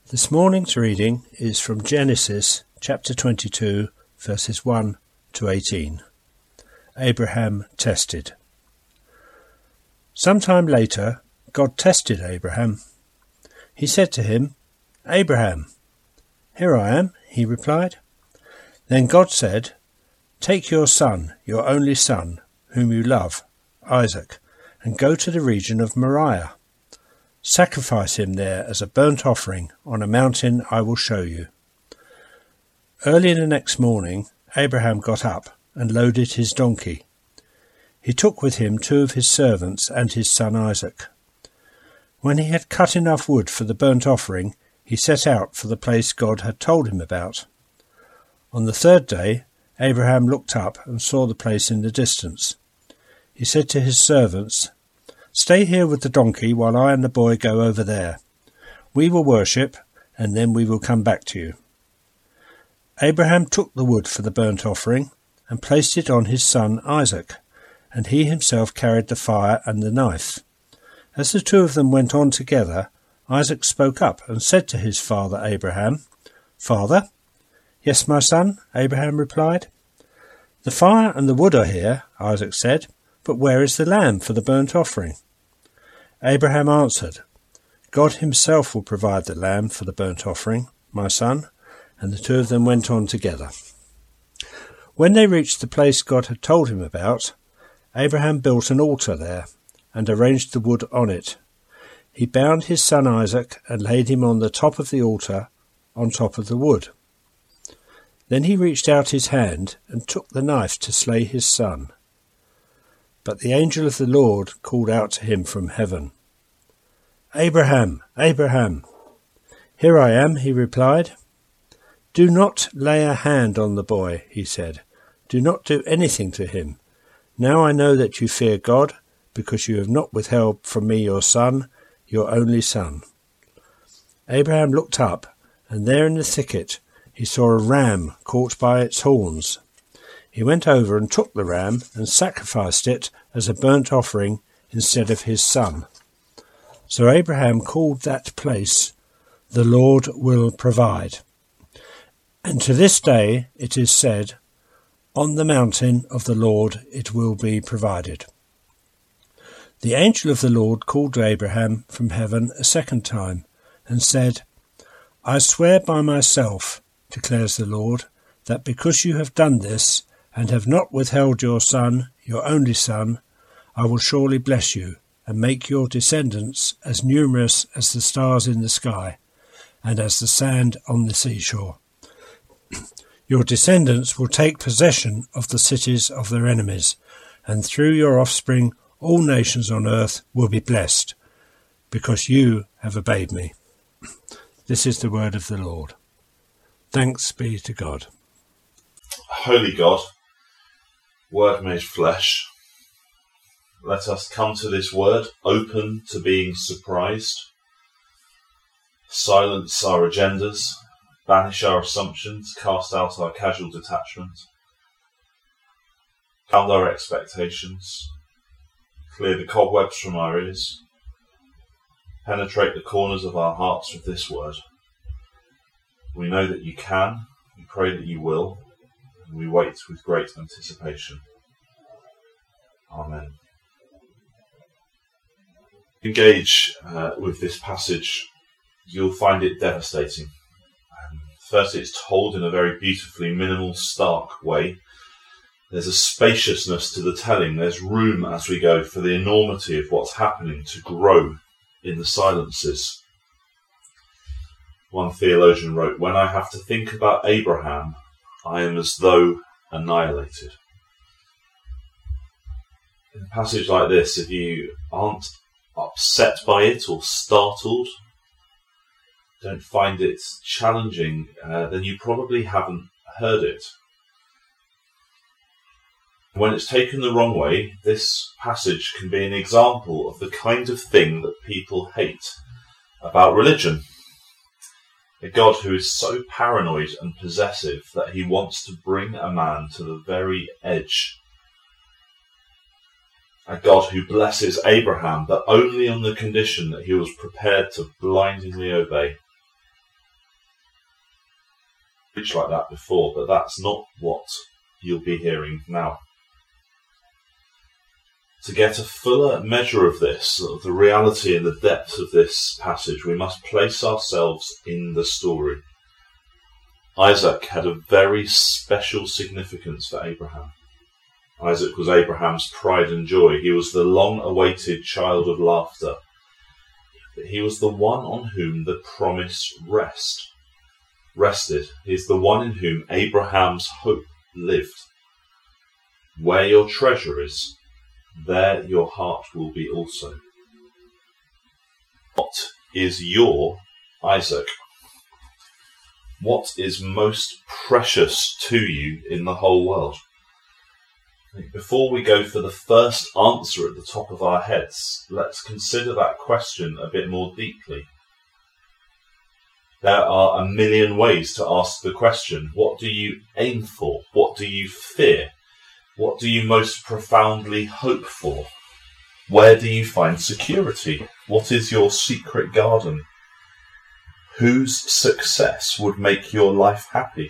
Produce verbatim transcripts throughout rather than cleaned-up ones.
This morning's reading is from Genesis chapter twenty-two, verses one to eighteen. Abraham tested. Sometime later, God tested Abraham. He said to him, "Abraham." "Here I am," he replied. Then God said, "Take your son, your only son, whom you love, Isaac, and go to the region of Moriah. Sacrifice him there as a burnt offering on a mountain I will show you." Early the next morning, Abraham got up and loaded his donkey. He took with him two of his servants and his son Isaac. When he had cut enough wood for the burnt offering, he set out for the place God had told him about. On the third day, Abraham looked up and saw the place in the distance. He said to his servants, "Stay here with the donkey while I and the boy go over there. We will worship, and then we will come back to you." Abraham took the wood for the burnt offering and placed it on his son Isaac, and he himself carried the fire and the knife. As the two of them went on together, Isaac spoke up and said to his father Abraham, "Father?" "Yes, my son," Abraham replied. "The fire and the wood are here," Isaac said, "but where is the lamb for the burnt offering?" Abraham answered, "God himself will provide the lamb for the burnt offering, my son," and the two of them went on together. When they reached the place God had told him about, Abraham built an altar there and arranged the wood on it. He bound his son Isaac and laid him on the top of the altar, on top of the wood. Then he reached out his hand and took the knife to slay his son. But the angel of the Lord called out to him from heaven, "Abraham, Abraham." "Here I am," he replied. "Do not lay a hand on the boy," he said. "Do not do anything to him. Now I know that you fear God, because you have not withheld from me your son, your only son." Abraham looked up, and there in the thicket he saw a ram caught by its horns. He went over and took the ram and sacrificed it as a burnt offering instead of his son. So Abraham called that place, "The Lord will provide." And to this day it is said, "On the mountain of the Lord it will be provided." The angel of the Lord called to Abraham from heaven a second time and said, "I swear by myself, declares the Lord, that because you have done this, and have not withheld your son, your only son, I will surely bless you, and make your descendants as numerous as the stars in the sky, and as the sand on the seashore. Your descendants will take possession of the cities of their enemies, and through your offspring all nations on earth will be blessed, because you have obeyed me." This is the word of the Lord. Thanks be to God. Holy God, Word made flesh, let us come to this word open to being surprised, silence our agendas, banish our assumptions, cast out our casual detachment, calm our expectations, clear the cobwebs from our ears, penetrate the corners of our hearts with this word. We know that you can, we pray that you will, and we wait with great anticipation. Amen. Engage uh, with this passage, you'll find it devastating. Um, first, it's told in a very beautifully minimal, stark way. There's a spaciousness to the telling. There's room as we go for the enormity of what's happening to grow in the silences. One theologian wrote, "When I have to think about Abraham, I am as though annihilated." In a passage like this, if you aren't upset by it or startled, don't find it challenging, uh, then you probably haven't heard it. When it's taken the wrong way, this passage can be an example of the kind of thing that people hate about religion. A God who is so paranoid and possessive that he wants to bring a man to the very edge. A God who blesses Abraham, but only on the condition that he was prepared to blindingly obey. preached like that before, but that's not what you'll be hearing now. To get a fuller measure of this, of the reality and the depth of this passage, we must place ourselves in the story. Isaac had a very special significance for Abraham. Isaac was Abraham's pride and joy. He was the long-awaited child of laughter. But he was the one on whom the promise rest, rested. He is the one in whom Abraham's hope lived. Where your treasure is, there your heart will be also. What is your Isaac? What is most precious to you in the whole world? Before we go for the first answer at the top of our heads, let's consider that question a bit more deeply. There are a million ways to ask the question. What do you aim for? What do you fear? What do you most profoundly hope for? Where do you find security? What is your secret garden? Whose success would make your life happy?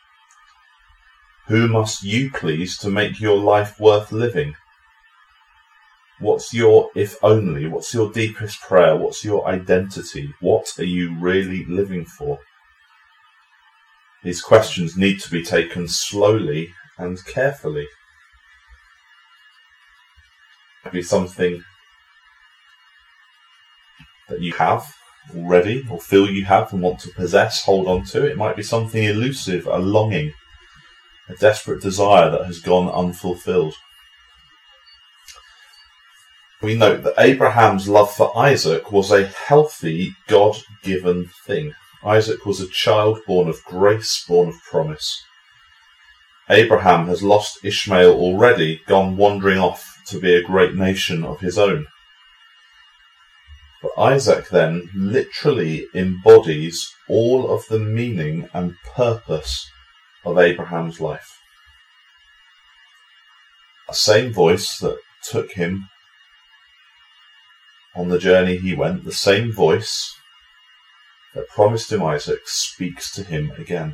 Who must you please to make your life worth living? What's your if only? What's your deepest prayer? What's your identity? What are you really living for? These questions need to be taken slowly and carefully. It might be something that you have already or feel you have and want to possess, hold on to. It might be something elusive, a longing, a desperate desire that has gone unfulfilled. We note that Abraham's love for Isaac was a healthy, God-given thing. Isaac was a child born of grace, born of promise. Abraham has lost Ishmael already, gone wandering off to be a great nation of his own. But Isaac then literally embodies all of the meaning and purpose of Abraham's life. The same voice that took him on the journey he went, the same voice that promised him Isaac, speaks to him again.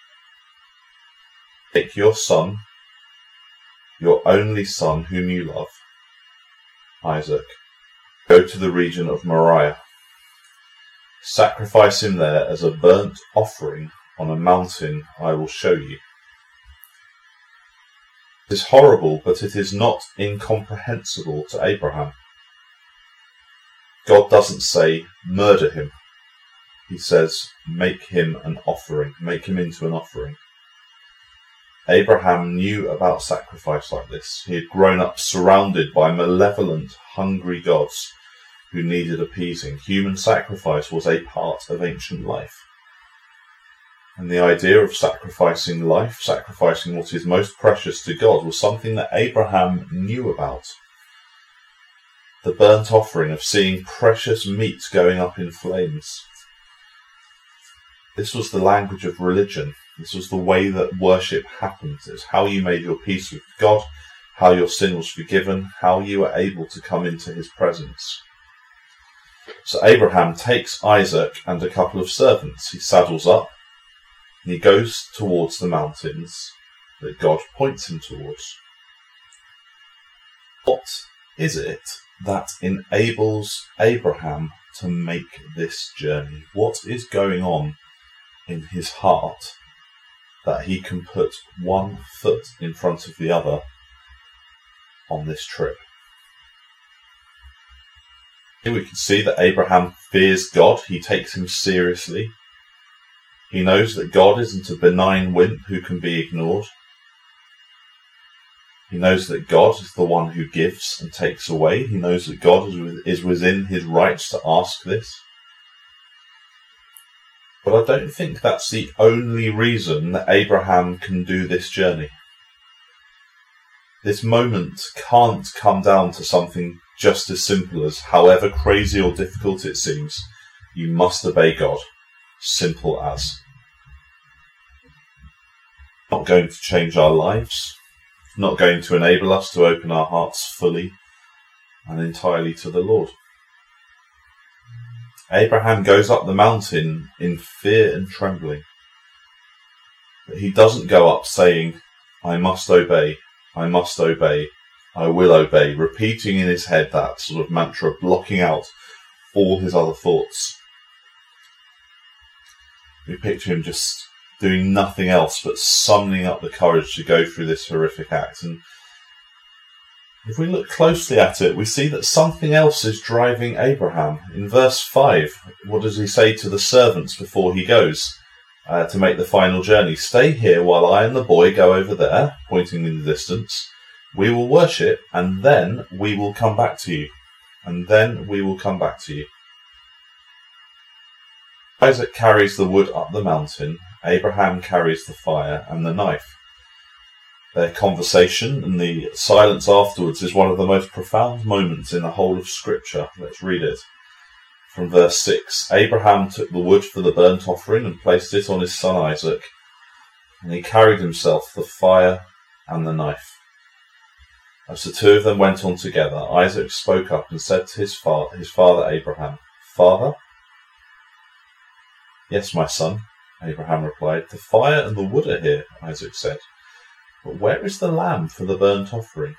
Take your son, your only son whom you love, Isaac, go to the region of Moriah. Sacrifice him there as a burnt offering on a mountain I will show you. It is horrible, but it is not incomprehensible to Abraham. God doesn't say, murder him. He says, make him an offering, make him into an offering. Abraham knew about sacrifice like this. He had grown up surrounded by malevolent, hungry gods who needed appeasing. Human sacrifice was a part of ancient life. And the idea of sacrificing life, sacrificing what is most precious to God, was something that Abraham knew about. The burnt offering of seeing precious meat going up in flames. This was the language of religion. This was the way that worship happened. It was how you made your peace with God, how your sin was forgiven, how you were able to come into his presence. So Abraham takes Isaac and a couple of servants. He saddles up and he goes towards the mountains that God points him towards. What is it that enables Abraham to make this journey? What is going on in his heart that he can put one foot in front of the other on this trip? Here we can see that Abraham fears God. He takes him seriously. He knows that God isn't a benign wimp who can be ignored. He knows that God is the one who gives and takes away. He knows that God is within his rights to ask this. But I don't think that's the only reason that Abraham can do this journey. This moment can't come down to something just as simple as, however crazy or difficult it seems, you must obey God. Simple as. Not going to change our lives. Not going to enable us to open our hearts fully and entirely to the Lord. Abraham goes up the mountain in fear and trembling. But he doesn't go up saying, I must obey, I must obey, I will obey, repeating in his head that sort of mantra, blocking out all his other thoughts. We picture him just doing nothing else but summoning up the courage to go through this horrific act. And if we look closely at it, we see that something else is driving Abraham. In verse five, what does he say to the servants before he goes uh, to make the final journey? Stay here while I and the boy go over there, pointing in the distance. We will worship, and then we will come back to you. And then we will come back to you. Isaac carries the wood up the mountain. Abraham carries the fire and the knife. Their conversation and the silence afterwards is one of the most profound moments in the whole of Scripture. Let's read it. From verse six, Abraham took the wood for the burnt offering and placed it on his son Isaac, and he carried himself the fire and the knife. As the two of them went on together, Isaac spoke up and said to his, fa- his father Abraham, Father? Yes, my son, Abraham replied. The fire and the wood are here, Isaac said. But where is the lamb for the burnt offering?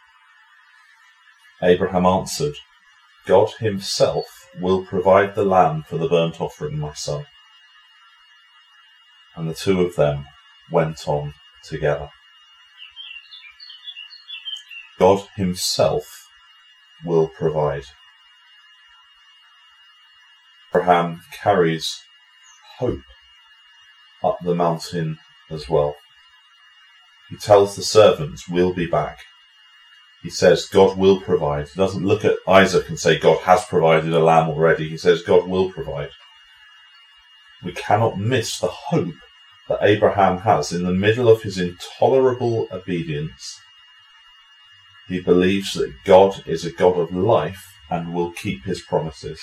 Abraham answered, God himself will provide the lamb for the burnt offering, my son. And the two of them went on together. God himself will provide. Abraham carries hope up the mountain as well. He tells the servants, we'll be back. He says, God will provide. He doesn't look at Isaac and say, God has provided a lamb already. He says, God will provide. We cannot miss the hope that Abraham has in the middle of his intolerable obedience. He believes that God is a God of life and will keep his promises.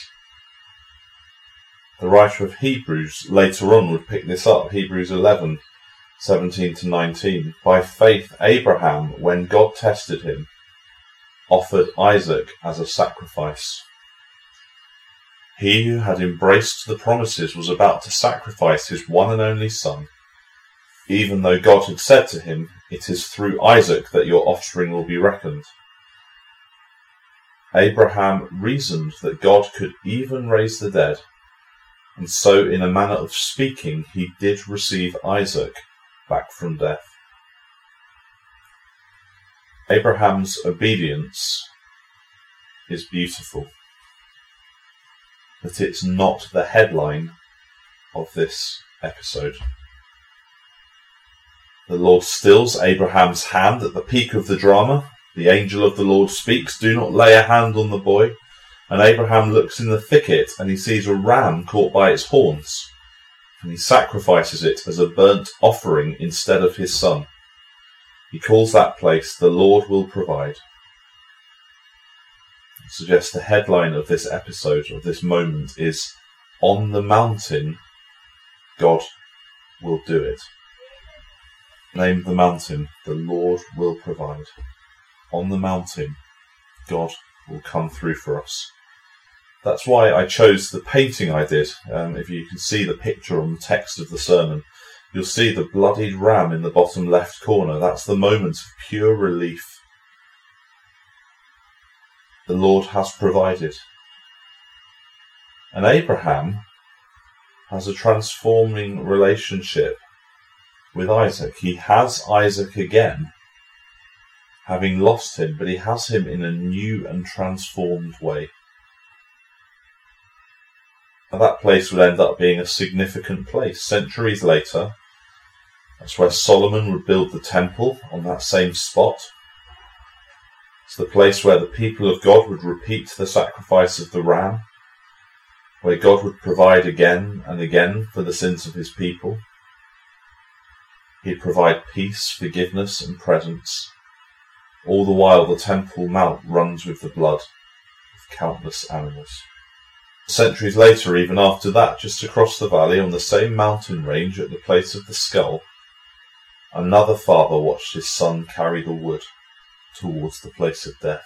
The writer of Hebrews later on would pick this up, Hebrews eleven, seventeen to nineteen. By faith, Abraham, when God tested him, offered Isaac as a sacrifice. He who had embraced the promises was about to sacrifice his one and only son, even though God had said to him, it is through Isaac that your offspring will be reckoned. Abraham reasoned that God could even raise the dead, and so in a manner of speaking he did receive Isaac back from death. Abraham's obedience is beautiful, but it's not the headline of this episode. The Lord stills Abraham's hand at the peak of the drama. The angel of the Lord speaks, do not lay a hand on the boy. And Abraham looks in the thicket and he sees a ram caught by its horns. And he sacrifices it as a burnt offering instead of his son. He calls that place, the Lord will provide. I suggest the headline of this episode, of this moment, is on the mountain, God will do it. Name the mountain, the Lord will provide. On the mountain, God will come through for us. That's why I chose the painting I did. Um, if you can see the picture on the text of the sermon, you'll see the bloodied ram in the bottom left corner. That's the moment of pure relief. The Lord has provided. And Abraham has a transforming relationship with Isaac. He has Isaac again, having lost him, but he has him in a new and transformed way. And that place would end up being a significant place. Centuries later, that's where Solomon would build the temple, on that same spot. It's the place where the people of God would repeat the sacrifice of the ram, where God would provide again and again for the sins of his people. He'd provide peace, forgiveness, and presence. All the while the Temple Mount runs with the blood of countless animals. Centuries later, even after that, just across the valley on the same mountain range at the place of the skull, another father watched his son carry the wood towards the place of death.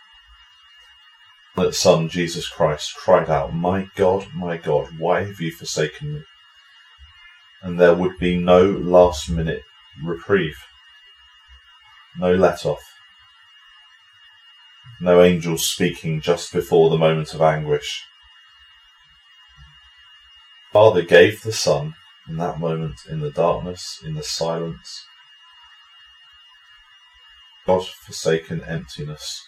That son, Jesus Christ, cried out, "My God, my God, why have you forsaken me?" and there would be no last-minute reprieve, no let-off, no angels speaking just before the moment of anguish. Father gave the Son in that moment, in the darkness, in the silence, God-forsaken emptiness.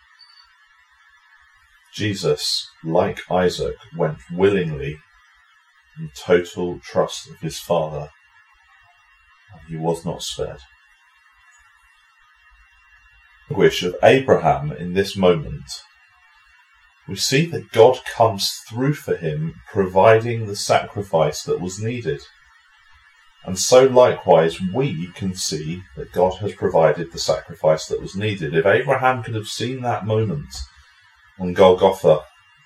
Jesus, like Isaac, went willingly in total trust of his Father, and he was not spared. The anguish of Abraham in this moment, we see that God comes through for him, providing the sacrifice that was needed. And so likewise we can see that God has provided the sacrifice that was needed. If Abraham could have seen that moment on Golgotha,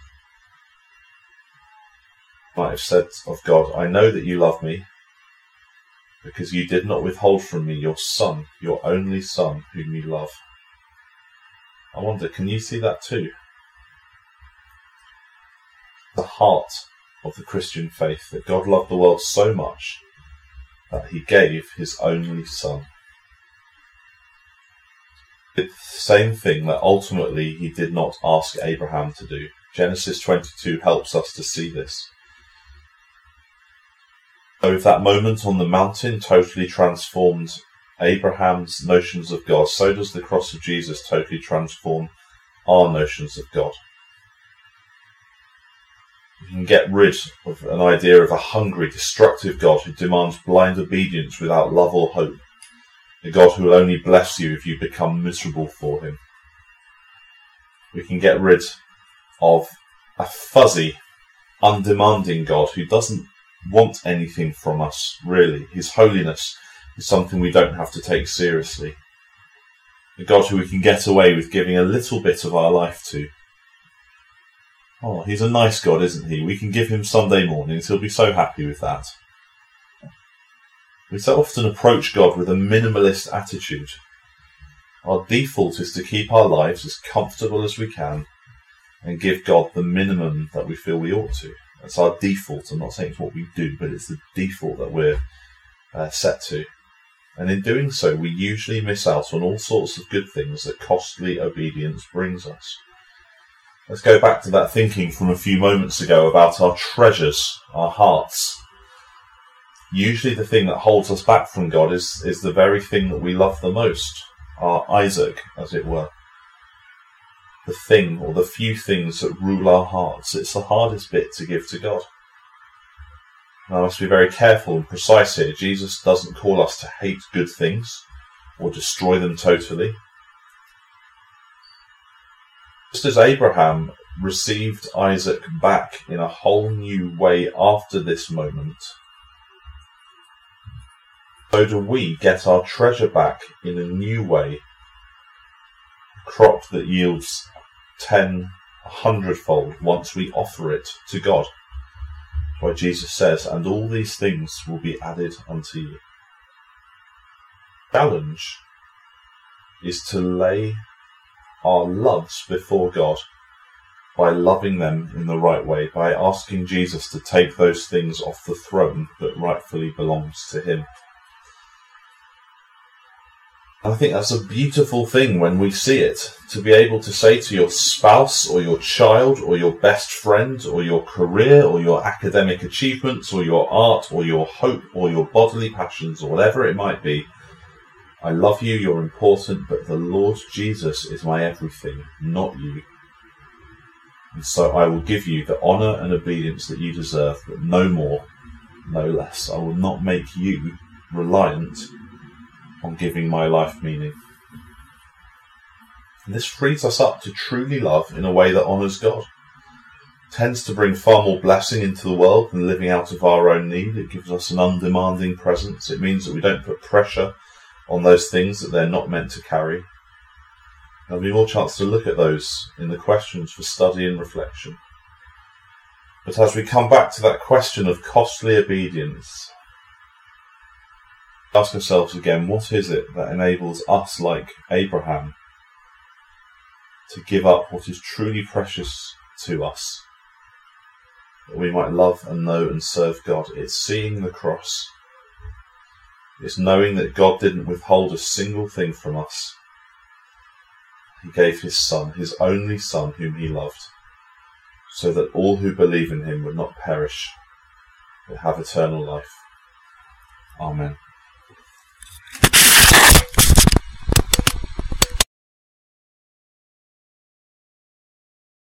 he might have said of God, I know that you love me, because you did not withhold from me your son, your only son, whom you love. I wonder, can you see that too? The heart of the Christian faith, that God loved the world so much that he gave his only son. It's the same thing that ultimately he did not ask Abraham to do. Genesis twenty-two helps us to see this. So if that moment on the mountain totally transformed Abraham's notions of God, so does the cross of Jesus totally transform our notions of God. You can get rid of an idea of a hungry, destructive God who demands blind obedience without love or hope. A God who will only bless you if you become miserable for him. We can get rid of a fuzzy, undemanding God who doesn't want anything from us, really. His holiness is something we don't have to take seriously. A God who we can get away with giving a little bit of our life to. Oh, he's a nice God, isn't he? We can give him Sunday mornings. He'll be so happy with that. We so often approach God with a minimalist attitude. Our default is to keep our lives as comfortable as we can and give God the minimum that we feel we ought to. That's our default. I'm not saying it's what we do, but it's the default that we're uh, set to. And in doing so, we usually miss out on all sorts of good things that costly obedience brings us. Let's go back to that thinking from a few moments ago about our treasures, our hearts. Usually the thing that holds us back from God is, is the very thing that we love the most, our Isaac, as it were. The thing or the few things that rule our hearts. It's the hardest bit to give to God. And I must be very careful and precise here. Jesus doesn't call us to hate good things or destroy them totally. Just as Abraham received Isaac back in a whole new way after this moment, so do we get our treasure back in a new way, a crop that yields ten, a hundredfold once we offer it to God. That's why Jesus says, and all these things will be added unto you. The challenge is to lay our loves before God by loving them in the right way, by asking Jesus to take those things off the throne that rightfully belongs to him. I think that's a beautiful thing when we see it, to be able to say to your spouse or your child or your best friend or your career or your academic achievements or your art or your hope or your bodily passions or whatever it might be, I love you, you're important, but the Lord Jesus is my everything, not you. And so I will give you the honour and obedience that you deserve, but no more, no less. I will not make you reliant on giving my life meaning. And this frees us up to truly love in a way that honours God. It tends to bring far more blessing into the world than living out of our own need. It gives us an undemanding presence. It means that we don't put pressure on those things that they're not meant to carry. There'll be more chance to look at those in the questions for study and reflection. But as we come back to that question of costly obedience, ask ourselves again, what is it that enables us, like Abraham, to give up what is truly precious to us that we might love and know and serve God. It's seeing the cross. It's knowing that God didn't withhold a single thing from us. He gave his Son, his only Son, whom he loved, so that all who believe in him would not perish, but have eternal life. Amen.